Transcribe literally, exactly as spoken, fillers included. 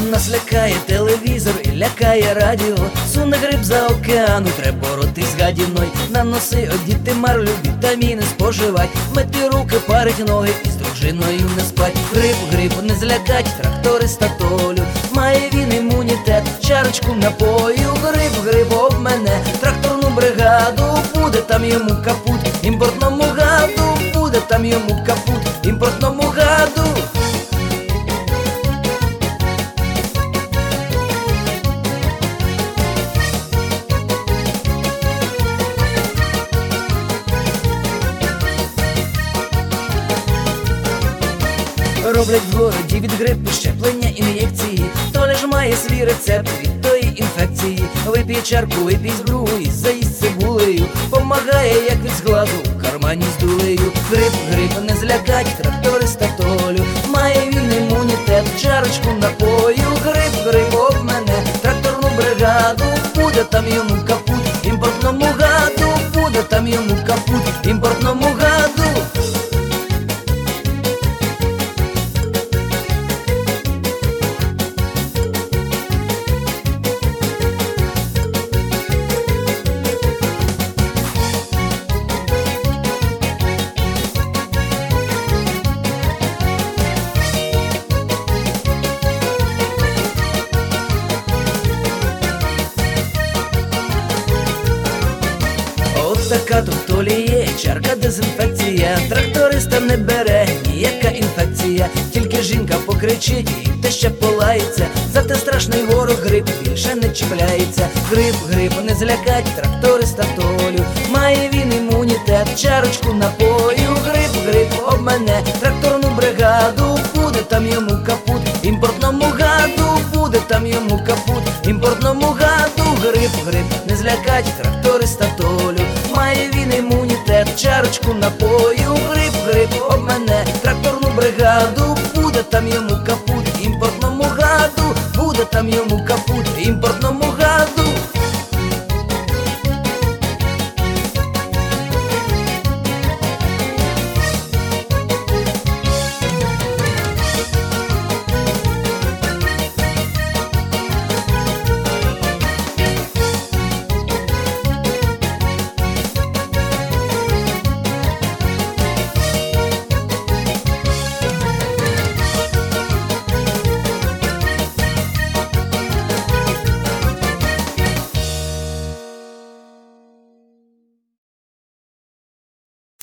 Нас лякає телевізор і лякає радіо. Суне гриб за океану, треба боротись з гадіною. На носи одіти марлю, вітаміни споживать, мити руки, парить ноги і з дружиною не спать. Гриб, гриб, не злякать тракториста Толю, має він імунітет, чарочку напою. Гриб, гриб об мене, тракторну бригаду, буде там йому капут, імпортному гаду, буде там йому капут, імпортному гаду. Роблять в городі від грипу щеплення, ін'єкції. Толя ж має свій рецепт від тої інфекції. Вип'є чарку, вип'є з другої, заїсть цибулею. Помагає, як від згладу, в кармані з дулею. Грип, грип, не злякать тракториста Толю, має він імунітет, чарочку напою. Грип, грип об мене, тракторну бригаду, буде там йому капут, імпортному гаду, буде там йому капут, імпортному гаду. Така тут Толі є, чарка дезінфекція, тракториста не бере ніяка інфекція. Тільки жінка покричить і те ще полається, зате страшний ворог гриб більше не чіпляється. Гриб, гриб, не злякать тракториста Толю, має він імунітет, чарочку напою. Гриб, гриб об мене, тракторну бригаду, буде там йому капут, імпортному гаду, буде там йому капут, імпортному гаду. Гриб, гриб, не злякать тракториста Толю, має він імунітет, чарочку напою. Гриб, гриб об мене, тракторну бригаду, буде там йому капут, імпортному гаду, буде там йому капут, імпортному гаду.